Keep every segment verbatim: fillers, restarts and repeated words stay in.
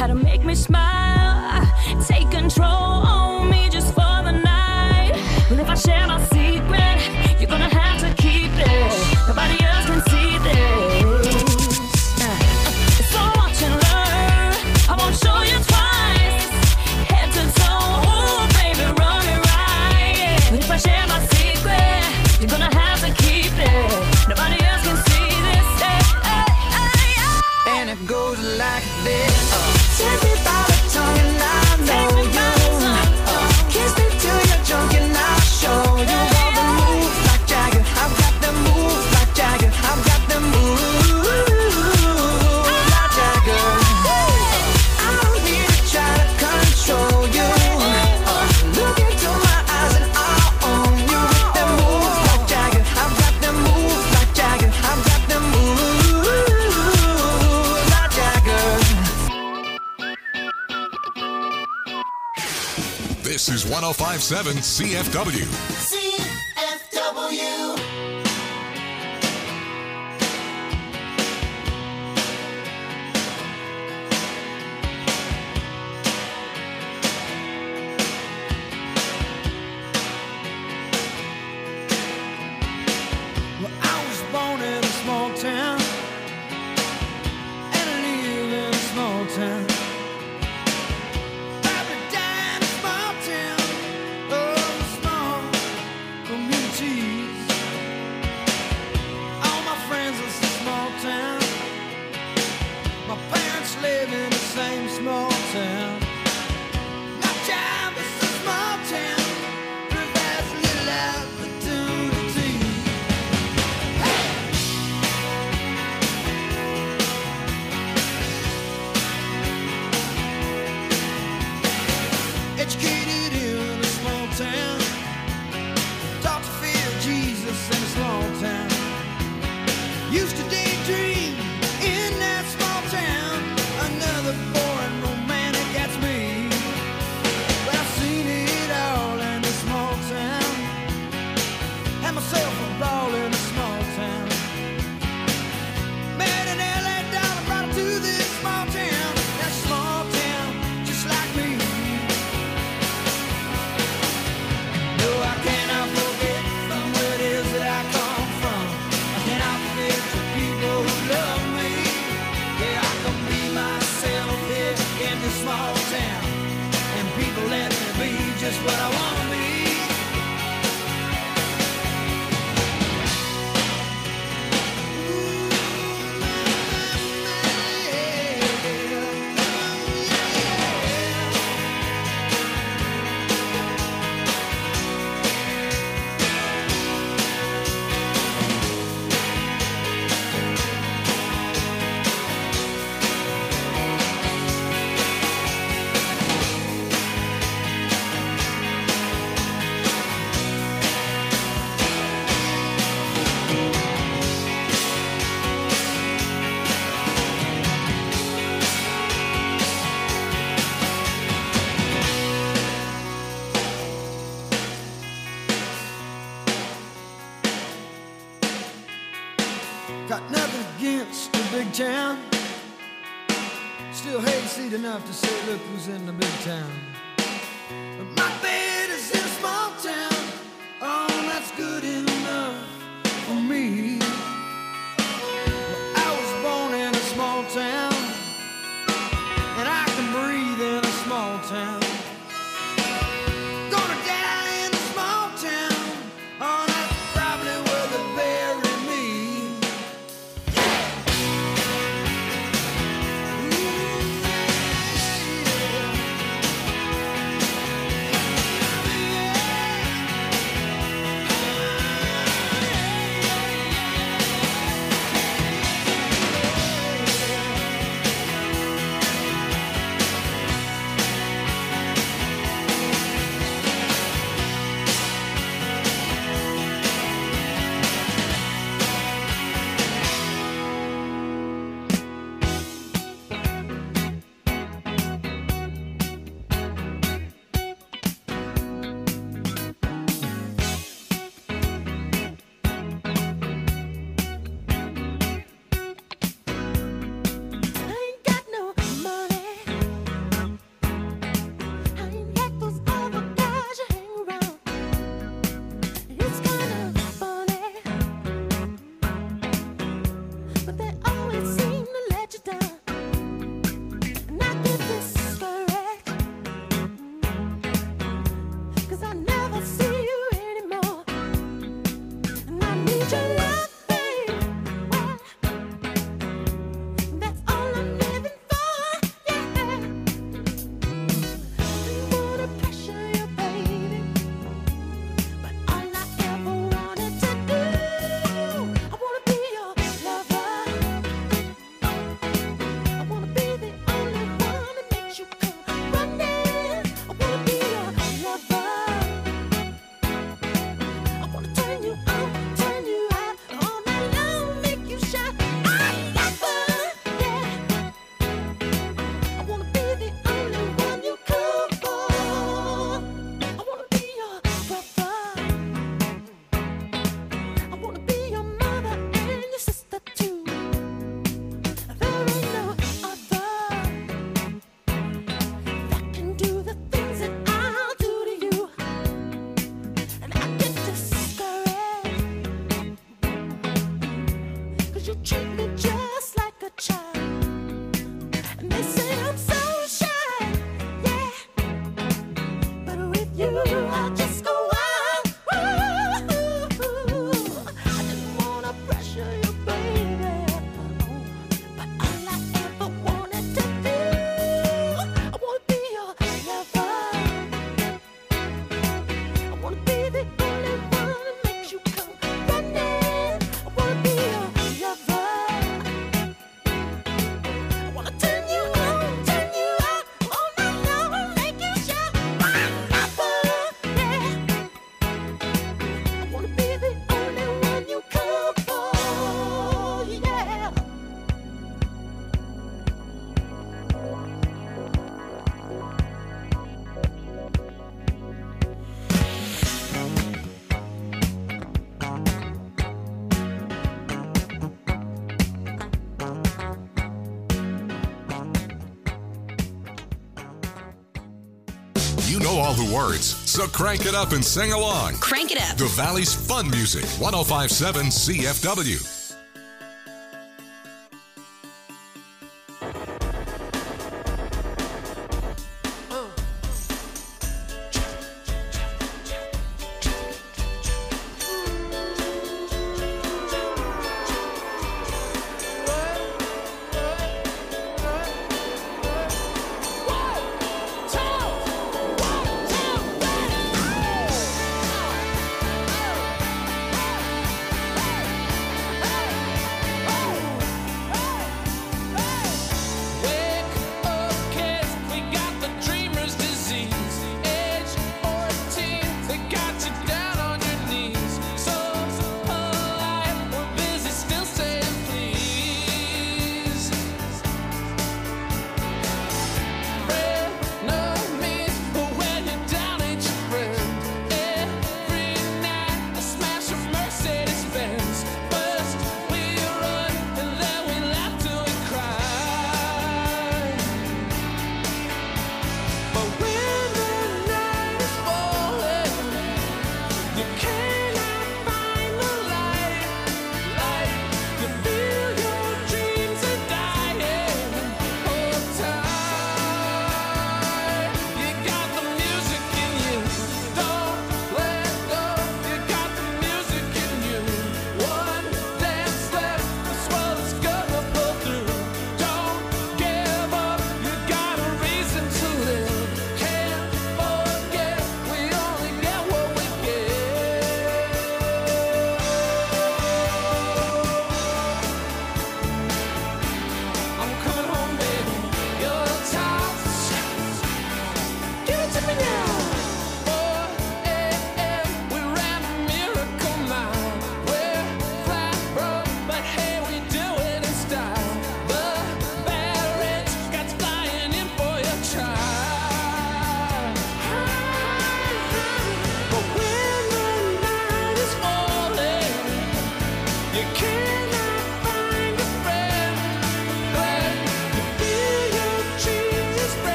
how to make me smile. Take control on me just for the night. Well, if I share my secret, you're gonna have to keep it. Nobody else can see this. It's so watch and learn. I won't show you twice. Head to toe, ooh, baby, run it right. But if I share my secret, you're gonna have to keep it. Nobody else can see this. Hey, hey, hey, hey. And it goes like this. Take me by the tongue and I know you. Uh, kiss me till you're drunk and I'll show you all the moves like Jagger. I've got them moves like Jagger. I've got them moves like Jagger. I don't need to try to control you. Uh, look into my eyes and I'll own you with them moves like Jagger. I've got them moves like Jagger. I've got them moves like Jagger. This is one oh five point seven C F W. C F W. Well, I was born in a small town, and I live in a small town. Probably die in a small town, oh, small communities. All my friends live in a small town. My parents live in the same small town. My job is a small town, provides little opportunity. Educated in a small town, taught to fear Jesus in a small town. Used to daydream in that small town. Another boring romantic gets me. But I've seen it all in a small town. Had myself a ball in a small town. Met an L A dollar, brought her to this small town. That small town, just like me. No, I cannot forget from where it is that I come from. I cannot forget the people who love me. Yeah, I can be myself here in this small town, and people let me be just what I want to be. Got nothing against the big town. Still hayseed enough to say, look who's in the big town. But my bed is in a small town. Oh, that's good enough for me. Well, I was born in a small town, and I can breathe in a small town. Gonna die in a small town. Oh, that's probably where they bury me. Ooh, yeah. You know all the words, so crank it up and sing along. Crank it up. The Valley's fun music, one oh five point seven C F W. One, two, one, two, three.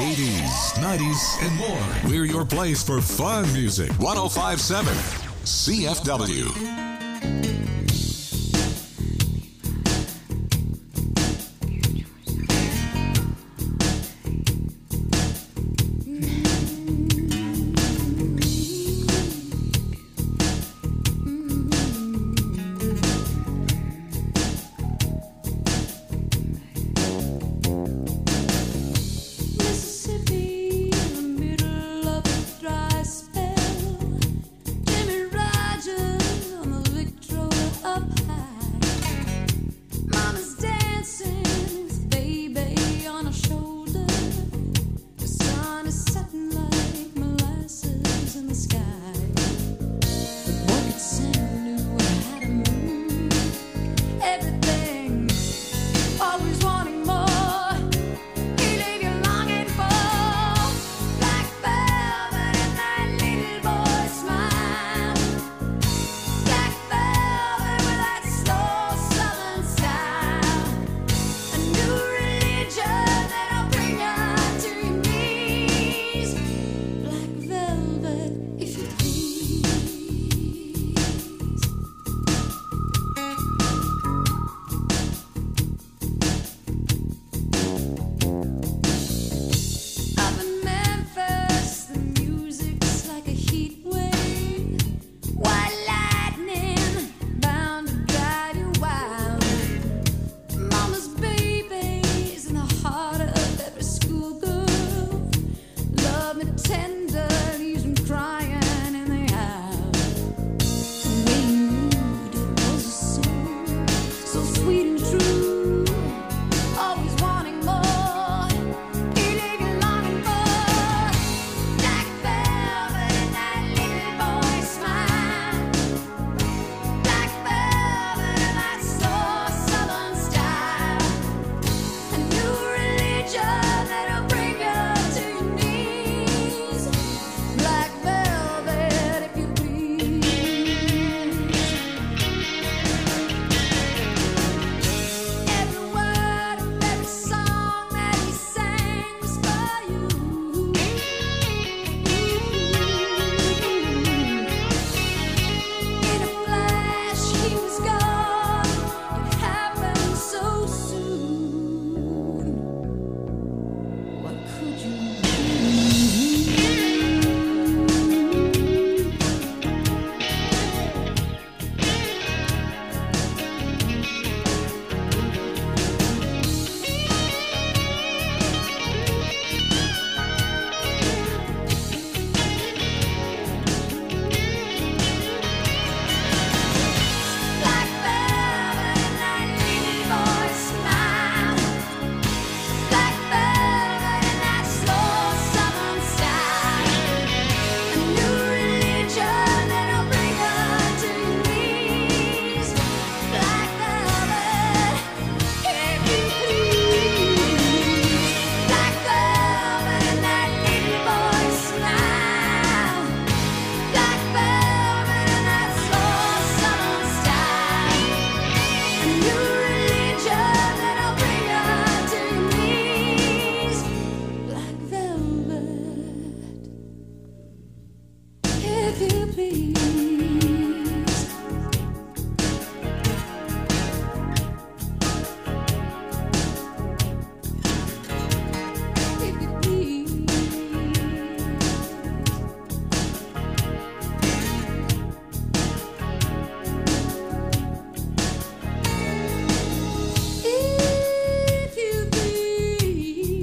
eighties, nineties, and more. We're your place for fun music. one oh five point seven C F W. Mississippi, in the middle of a dry spell. Jimmy Rogers on the Victrola up high. Mama's dancing with baby on her shoulder. The sun is setting like molasses in the sky. The bucket Santa knew how to move everything, always wanting more. He leave you longing for black velvet and that little boy smile. Black velvet with that slow southern style. A new religion that'll bring you to your knees. Black velvet, if you please. Up in Memphis, the music's like a heat wave. White lightning bound to drive you wild. Mama's baby's in the heart of every schoolgirl. Love me tender, leaves me crying in the aisle. The way you moved, it was a song, so sweet and true. Always wanting more. He leave you longing for black velvet and that little boy smile. Black velvet and that slow southern style. A new religion that'll bring you to your knees. Black velvet, if you please. Every word of every song that he sang was for you. In a flash, he was gone. It happened so soon. What could you do? Black velvet and that little boy smile. Black velvet and that slow southern style. A new religion that'll bring you to your knees. Black velvet, if you please. Black velvet and that little boy smile. Black velvet and that slow southern style. A new religion that'll bring you to your knees. Black velvet, if you please. If you please. If you please.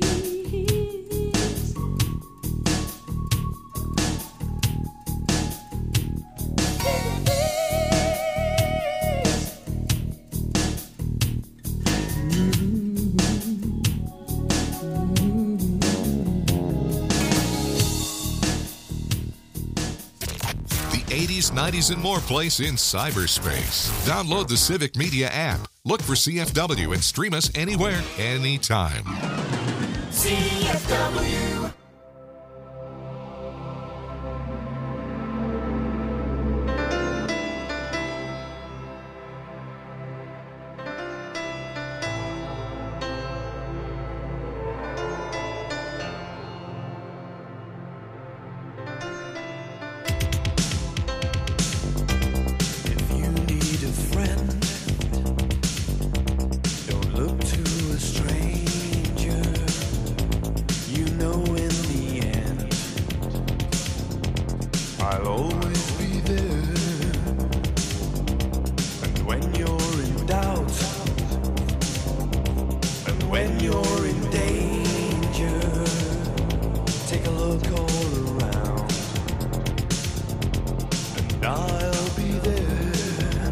The eighties, nineties, and more place in cyberspace. Download the Civic Media app. Look for C F W and stream us anywhere, anytime. C F W. I'll always be there. And when you're in doubt, and when you're in danger, take a look all around, and I'll be there.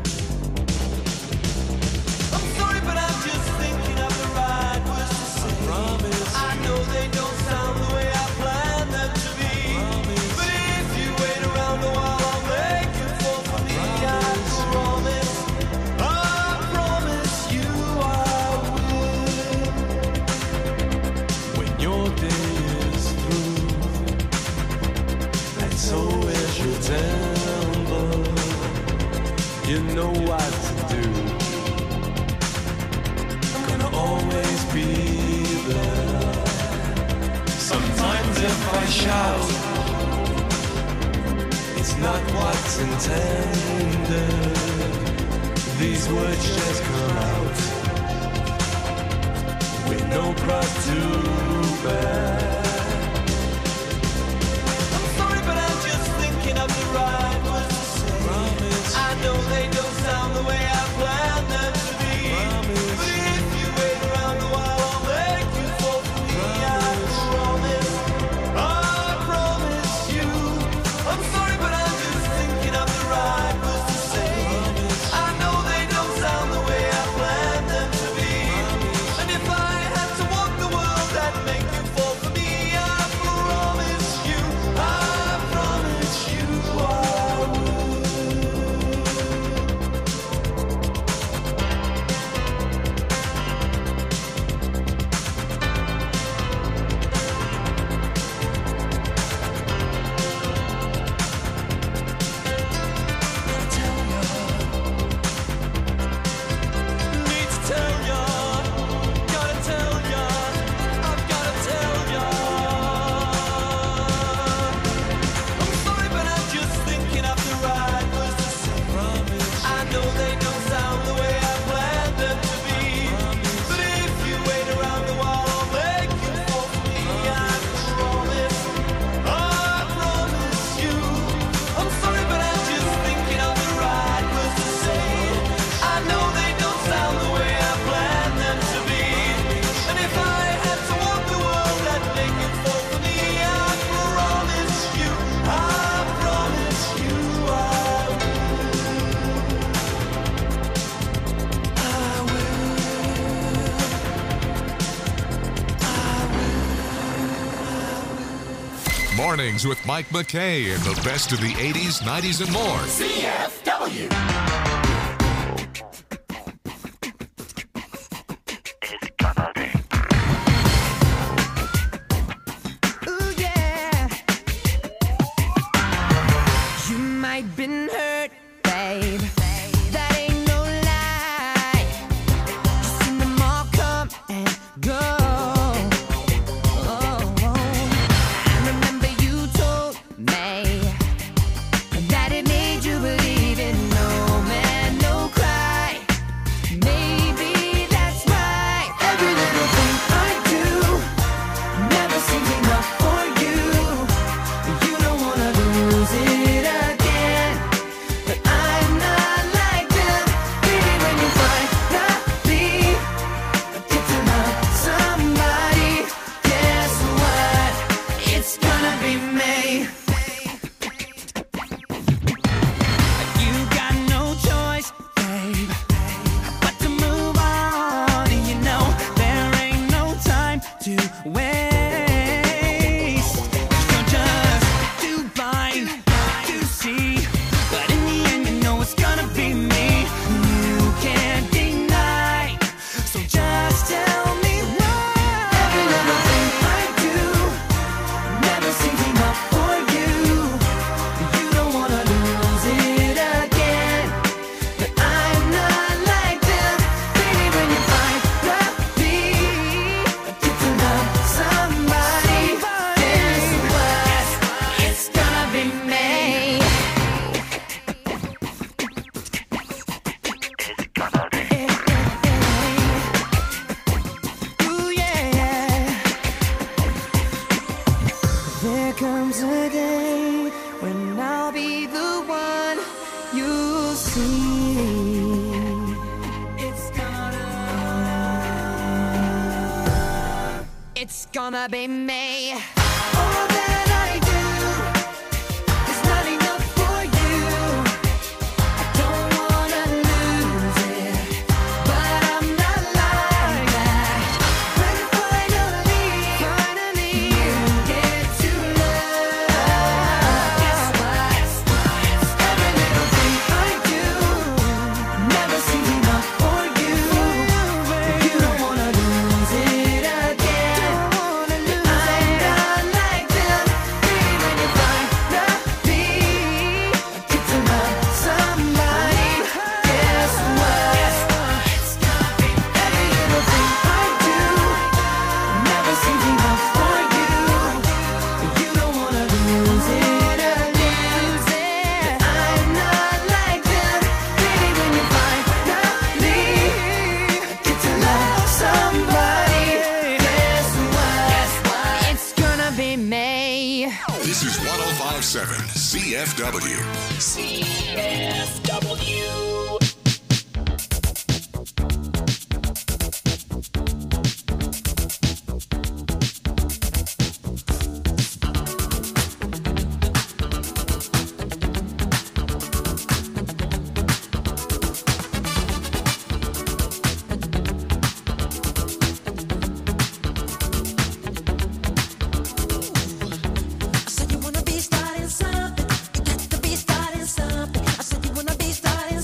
I'm sorry, but I'm just thinking of the right words to say. I promise. I know they don't sound the way I planned them to be. Promise. But if you wait around a while, I'll make you fall for me. I promise. I promise you I will. When your day is through, and so is your temper, you know what to do. I'm gonna always be there. Sometimes if I shout, it's not what's intended. These words just come out with no cross to bear. I'm sorry, but I'm just thinking of the right words to say. Promise. I know they don't sound the way I planned them to be. Promise. But if you wait around a while, I'll make you fall for me. Promise. I promise. I promise you. I'm sorry, but I'm just thinking of the right words to say. Promise. I know they don't sound the way I planned them to be. Promise. And if I had to walk the world, I'd make you fall for me. I promise you. I promise you I will. Need to tell ya, gotta tell ya, I've gotta tell ya. I'm sorry, but I'm just thinking of the right words to say. Promise. I know they don't sound the way I planned them to be. Promise. But if you wait around a while, I'll make you fall for me. I promise. I promise you. I'm sorry, but I'm just thinking of the right words to say. I know they don't sound the way I planned them to be. And if I had to walk the world, I'd make it fall for me. I promise you. I promise you I Mornings with Mike McKay and the best of the eighties, nineties, and more. C F W. Ooh, yeah. You might been hurt, babe. That ain't no lie. You seen them all come and go. Oh, I remember you told me that it made you believe in no man, no cry. Maybe that's right. Every little thing I do never seems enough for you. You don't wanna lose it again, but I'm not like them. Baby, when you finally get to love somebody, guess what? It's gonna be me. You got no choice, babe, but to move on. You know there ain't no time to waste. You're just too blind to see, but in the end you know it's gonna be me. You can't deny, so just tell me why. Every little thing I do never seems enough for you. You don't wanna lose it again, but I'm not like them. Baby, when you finally get to love somebody, guess what? It's gonna be me. Ooh, yeah. There comes a day when I'll be the one you see. It's gonna, it's gonna be me. All that I do is not enough for you. I don't wanna lose it, but I'm not like that. When finally, finally you get to love, guess what? Every little thing I do never seems enough for you. You don't wanna lose it again. I'm not like them. Baby, when you finally get to love somebody, guess what? Every little thing I do never seems enough for you. You don't wanna lose it again. I'm not like them. Baby, when you finally get to love somebody, guess what? It's gonna be me. This is one oh five point seven C F W. C F W. I said you wanna be starting something. You got to be starting something. I said you wanna be starting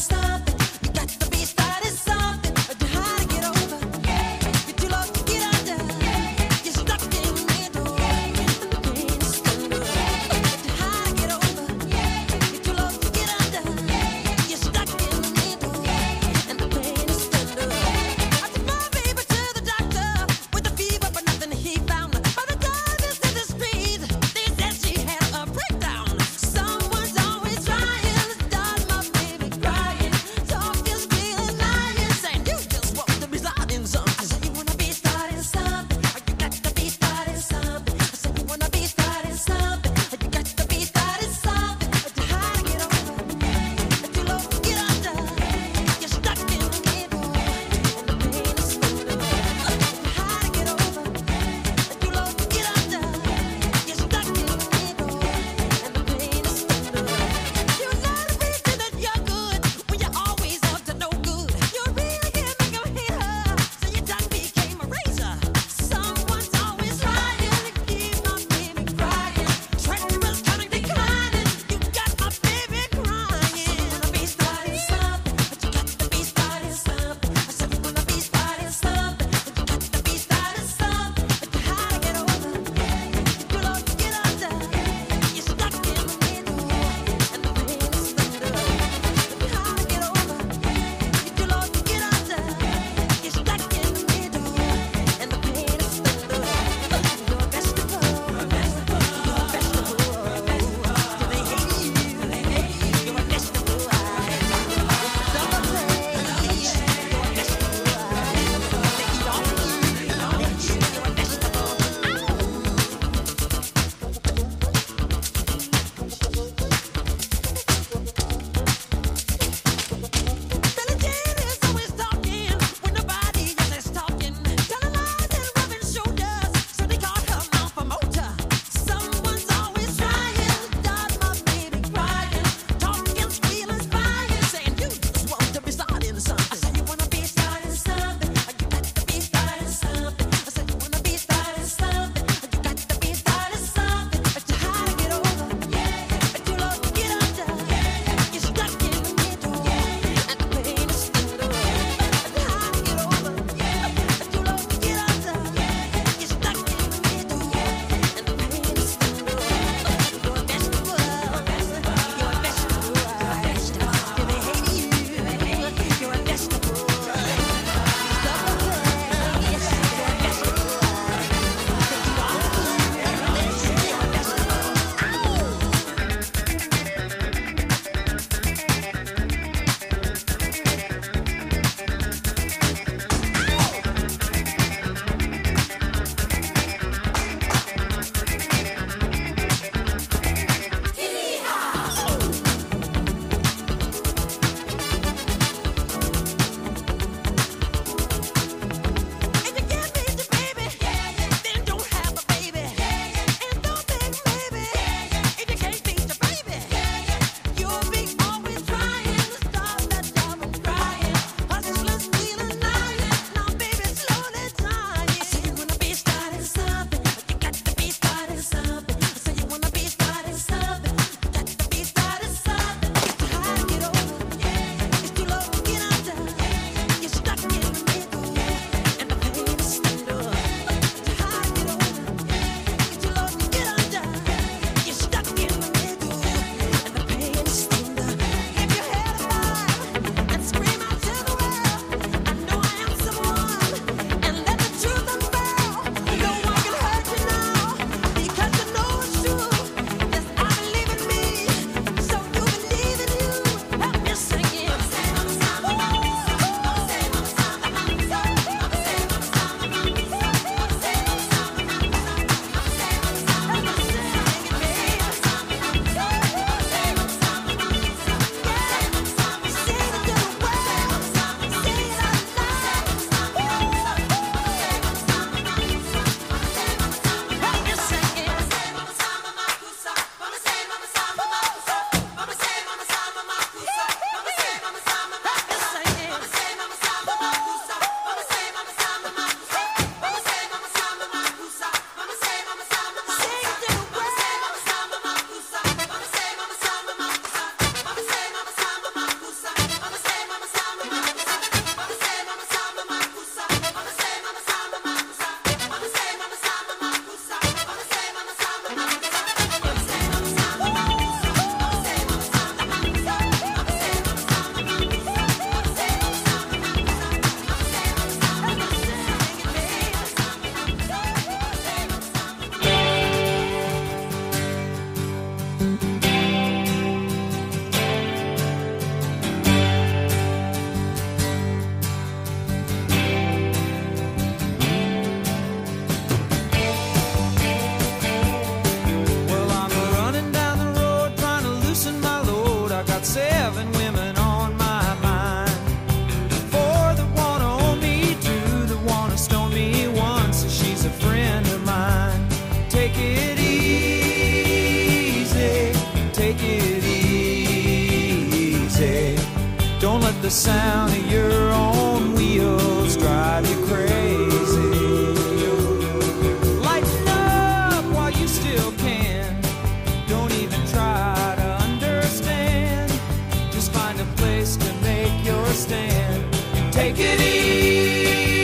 the sound of your own wheels drive you crazy. Lighten up while you still can. Don't even try to understand. Just find a place to make your stand and take it easy.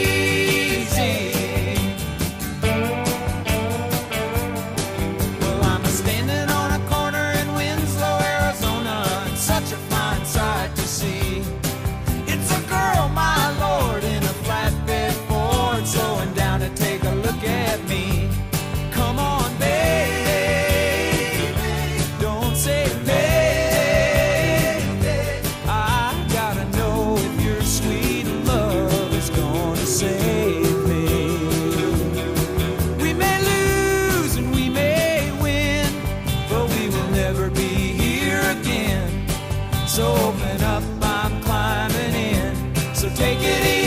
Well, I'm a standing on a corner in Winslow, Arizona, and such a fine sight to see. It's a girl, my lord, in a flatbed Ford, slowing down to take a look at me. Come on, baby, don't say baby. I gotta know if your sweet love is gonna save me. We may lose and we may win, but we will never be here again. So open up, I'm climbing in. So take it easy.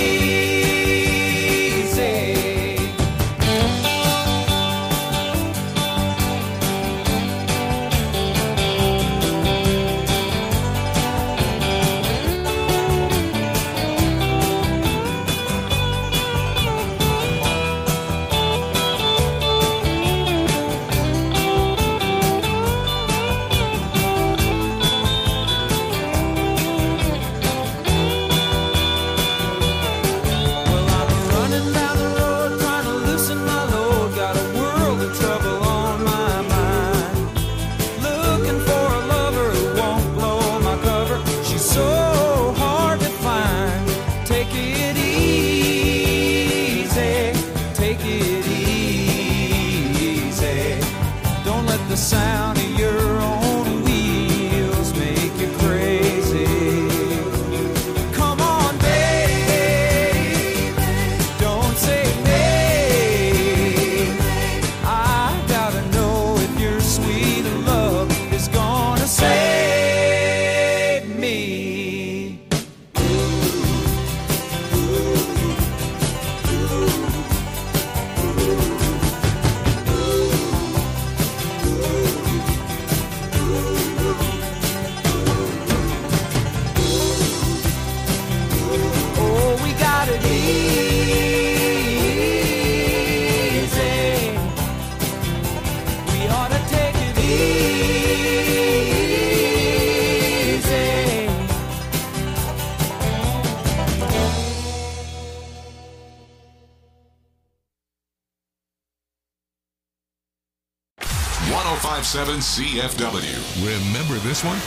Well, I'm running down the road trying to loosen my load. Got a world of trouble on my mind. Looking for a lover who won't blow my cover. She's so hard to find. Take it easy. Take it easy. Don't let the sound of your own wheels make you crazy. Come on, baby, don't say maybe. I gotta know if your sweet love is gonna save me. Oh, we got it easy. We ought to take it easy. one oh five point seven C F W. Remember this one?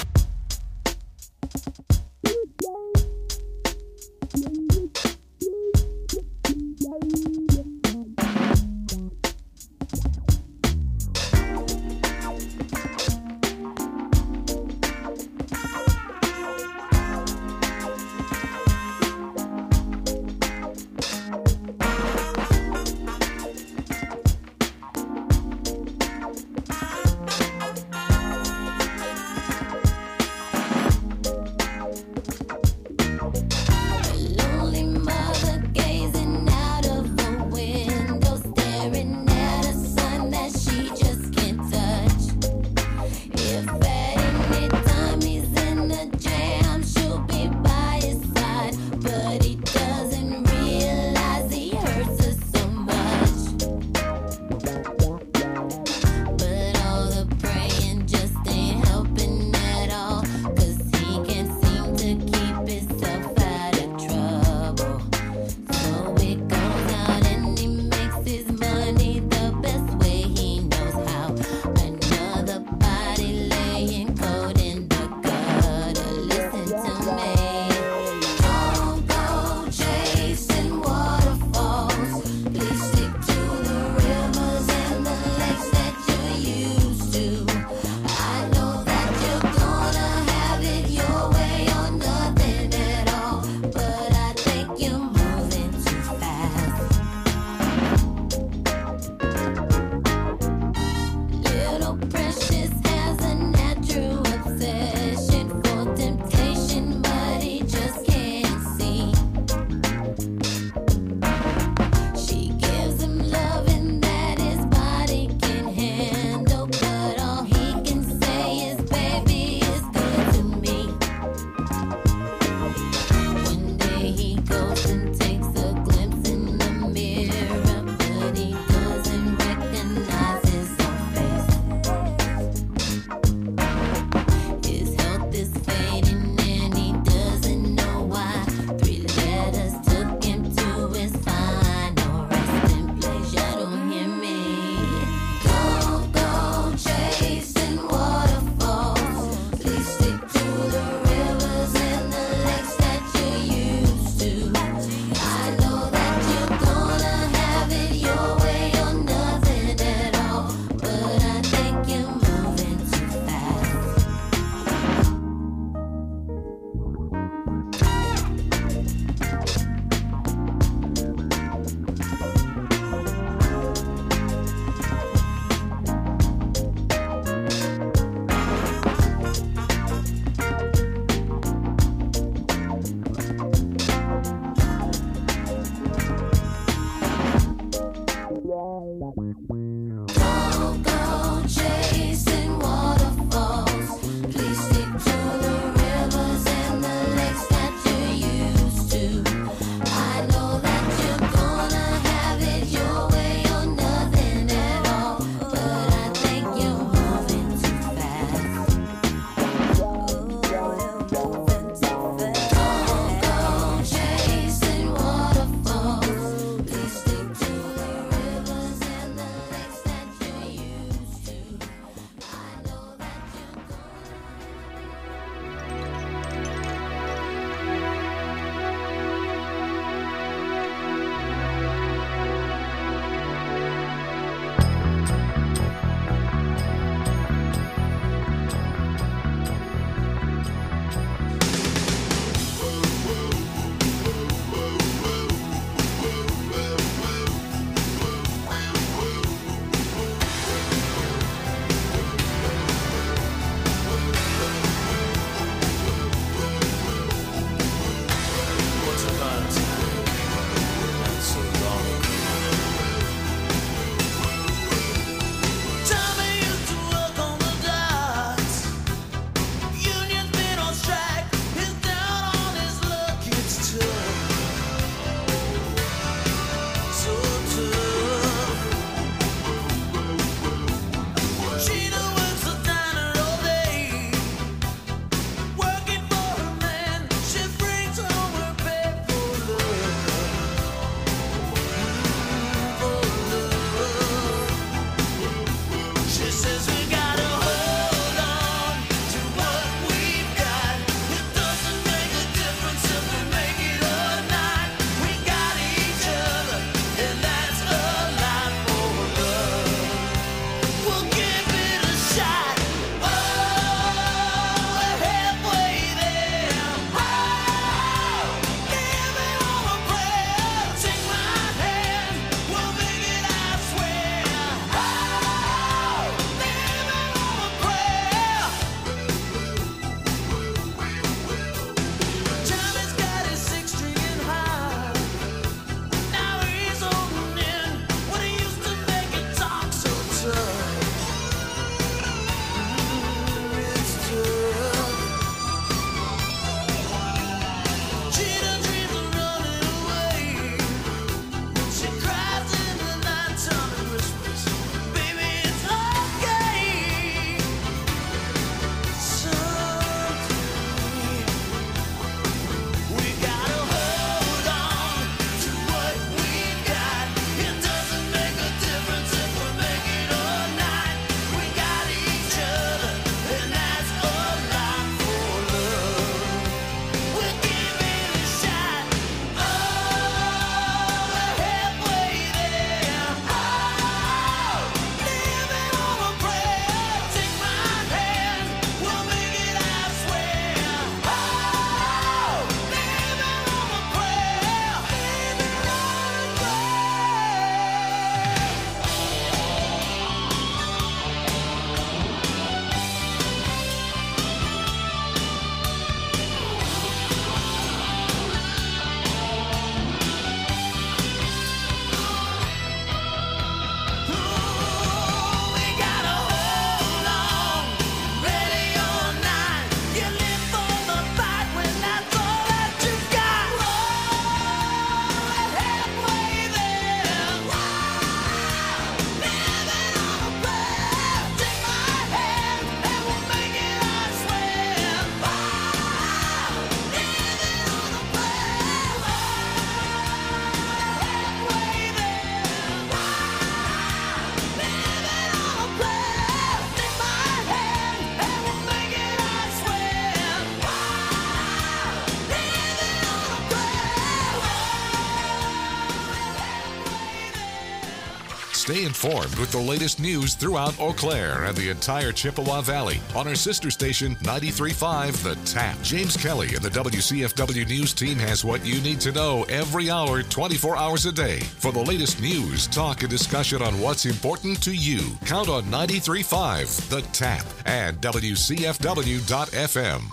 Stay informed with the latest news throughout Eau Claire and the entire Chippewa Valley on our sister station ninety-three point five The Tap. James Kelly and the W C F W News team has what you need to know every hour, twenty-four hours a day. For the latest news, talk, and discussion on what's important to you, count on ninety-three point five The Tap and W C F W dot F M.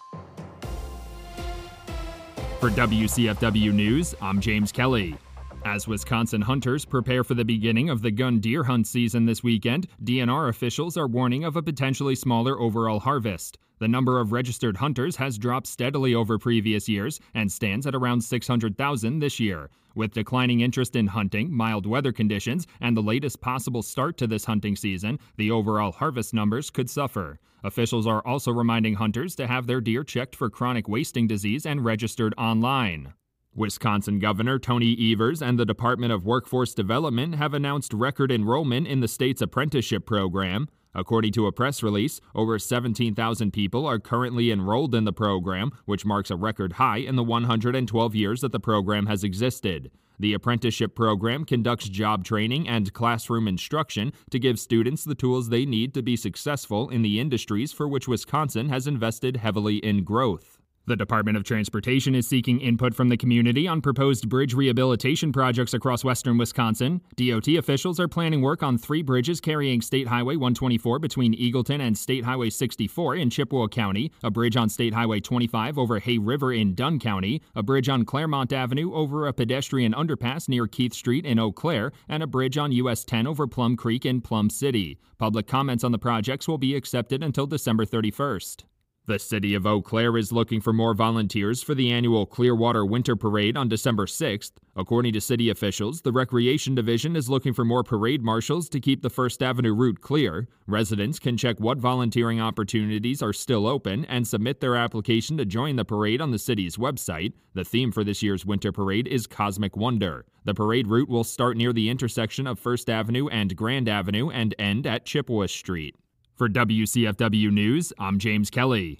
For W C F W News, I'm James Kelly. As Wisconsin hunters prepare for the beginning of the gun deer hunt season this weekend, D N R officials are warning of a potentially smaller overall harvest. The number of registered hunters has dropped steadily over previous years and stands at around six hundred thousand this year. With declining interest in hunting, mild weather conditions, and the latest possible start to this hunting season, the overall harvest numbers could suffer. Officials are also reminding hunters to have their deer checked for chronic wasting disease and registered online. Wisconsin Governor Tony Evers and the Department of Workforce Development have announced record enrollment in the state's apprenticeship program. According to a press release, over seventeen thousand people are currently enrolled in the program, which marks a record high in the one hundred twelve years that the program has existed. The apprenticeship program conducts job training and classroom instruction to give students the tools they need to be successful in the industries for which Wisconsin has invested heavily in growth. The Department of Transportation is seeking input from the community on proposed bridge rehabilitation projects across western Wisconsin. D O T officials are planning work on three bridges carrying State Highway one twenty-four between Eagleton and State Highway sixty-four in Chippewa County, a bridge on State Highway twenty-five over Hay River in Dunn County, a bridge on Claremont Avenue over a pedestrian underpass near Keith Street in Eau Claire, and a bridge on U S ten over Plum Creek in Plum City. Public comments on the projects will be accepted until December thirty-first. The city of Eau Claire is looking for more volunteers for the annual Clearwater Winter Parade on December sixth. According to city officials, the Recreation Division is looking for more parade marshals to keep the First Avenue route clear. Residents can check what volunteering opportunities are still open and submit their application to join the parade on the city's website. The theme for this year's Winter Parade is Cosmic Wonder. The parade route will start near the intersection of First Avenue and Grand Avenue and end at Chippewa Street. For W C F W News, I'm James Kelly.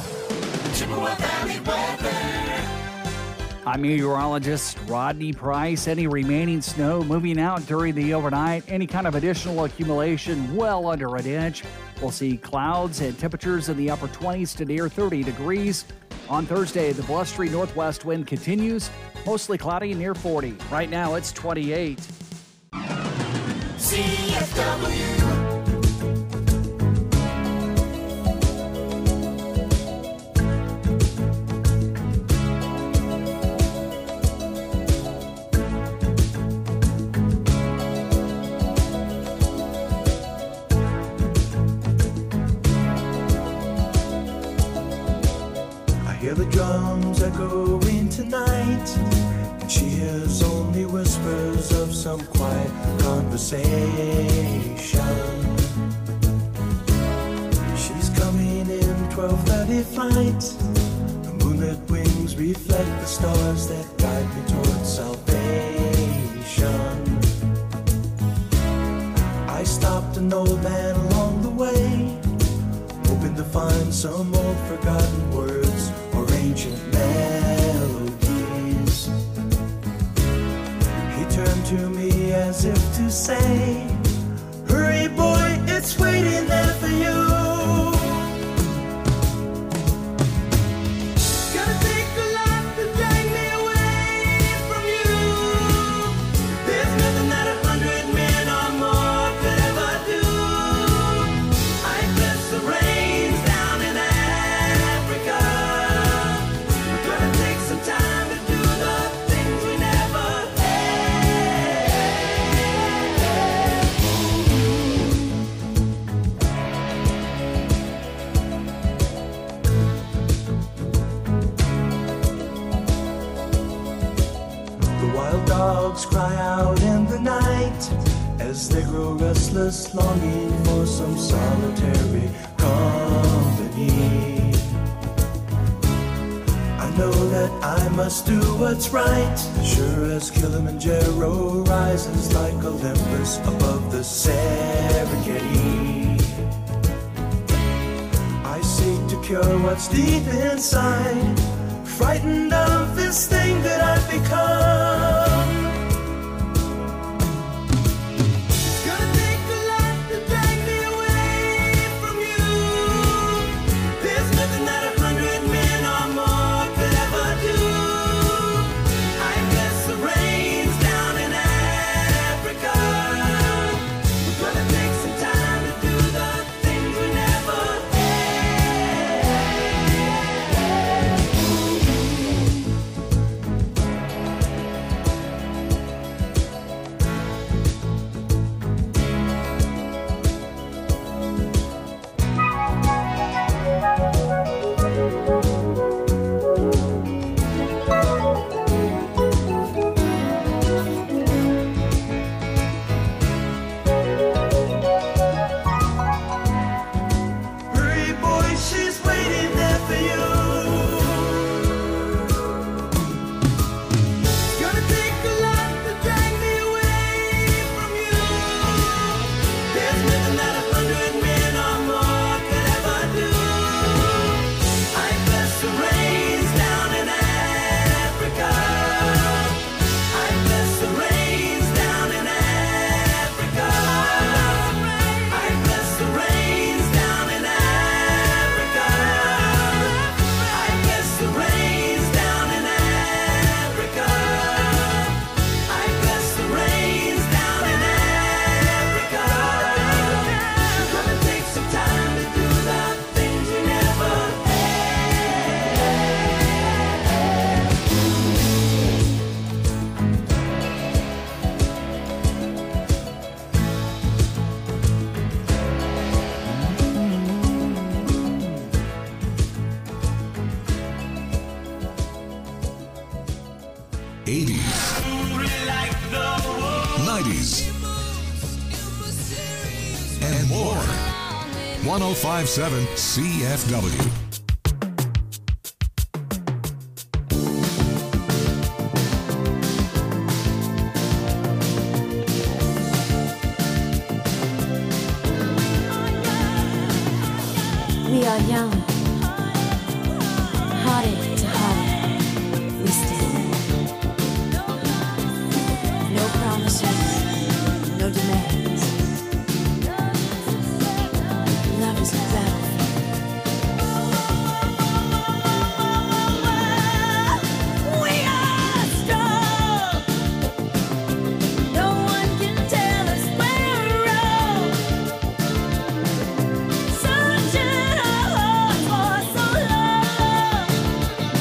Chippewa Valley weather. I'm meteorologist Rodney Price. Any remaining snow moving out during the overnight, any kind of additional accumulation well under an inch. We'll see clouds and temperatures in the upper twenties to near thirty degrees. On Thursday, the blustery northwest wind continues, mostly cloudy near forty. Right now, it's twenty-eight. C F W. The drums echoing tonight, and she hears only whispers of some quiet conversation. She's coming in twelve thirty flight. The moonlit wings reflect the stars that guide me towards salvation. I stopped an old man along the way, hoping to find some old forgotten words or ancient melodies. He turned to me as if to say, hurry boy, it's waiting there for you. Gonna take a lot to drag me away from you. There's nothing that a hundred men or more could ever do. I bless the rains down in Africa. We're gonna take some time to do the things we never The wild dogs cry out in the night as they grow restless, longing for some solitary company. I know that I must do what's right, sure as Kilimanjaro rises like Olympus above the Serengeti. I seek to cure what's deep inside, frightened of this thing that I've become. one oh five point seven C F W. We are young, hearted to heart, we stand. No promises, no demands. Love is a battlefield. We are strong. No one can tell us we're wrong. Searching our hearts for so long.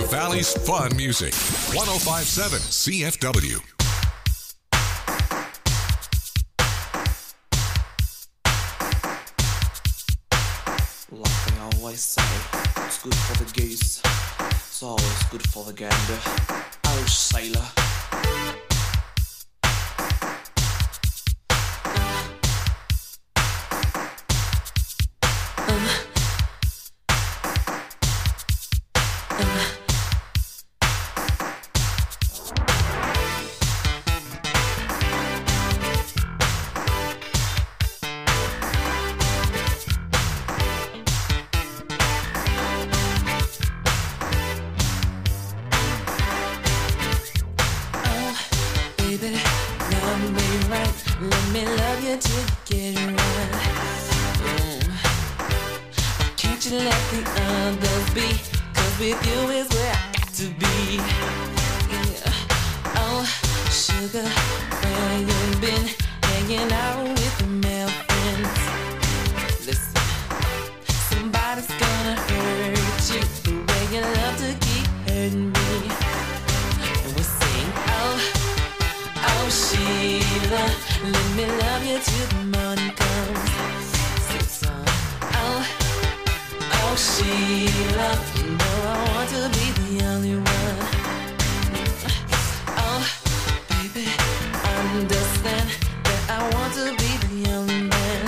Valley's fun music. one oh five point seven C F W. Like they always say, it's good for the goose, it's always good for the gander. Oh, sailor. Let me love you till you get it right. Mm. Can't you let the others be? Cause with you is where I got to be. Yeah. Oh, sugar, where you been? Hanging out with the male friends. Listen, somebody's gonna hurt you the way you love to keep hurting me. And we sing, oh, oh, Sheila, let me love you till the morning comes. Sing song. Oh, oh, Sheila, you know I want to be the only one. Oh, baby, understand that I want to be the only man.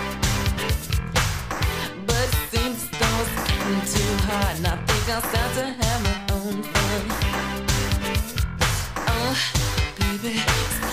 But it seems as though it's getting too hard, and I think I'll start to have my own fun. Oh, baby,